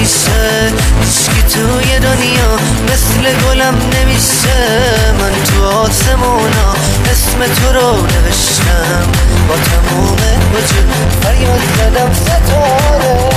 همیشه. هیچکی توی دنیا مثل گلم نمیشه. من تو آسمونا اسم تو رو نوشتم، با تموم وجود فریاد زدم ستاره.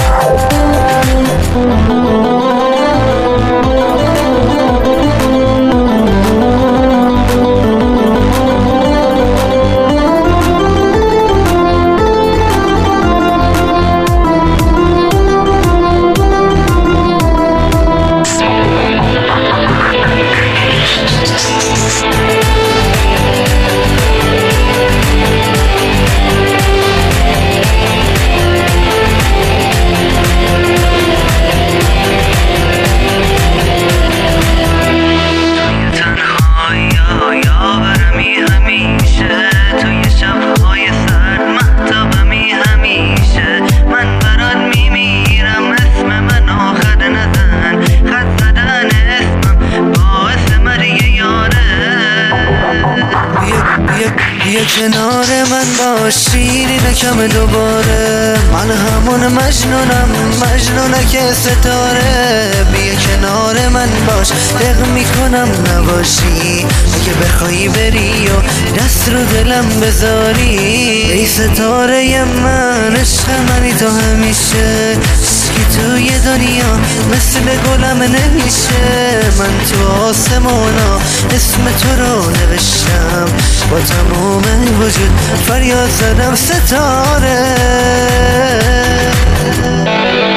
بیا کنار من باش شیرین کم دوباره، من همون مجنونه که ستاره. بیا کنار من باش دق میکنم نباشی، اگه بخوایی بری و دست رو دلم بذاری. ای ستاره من عشق منی تو همیشه. هیچکی توی دنیا مثل گلم نمیشه. من تو آسمونا اسم تو رو نوشتم، با تمام وجود فریاد زدم ستاره.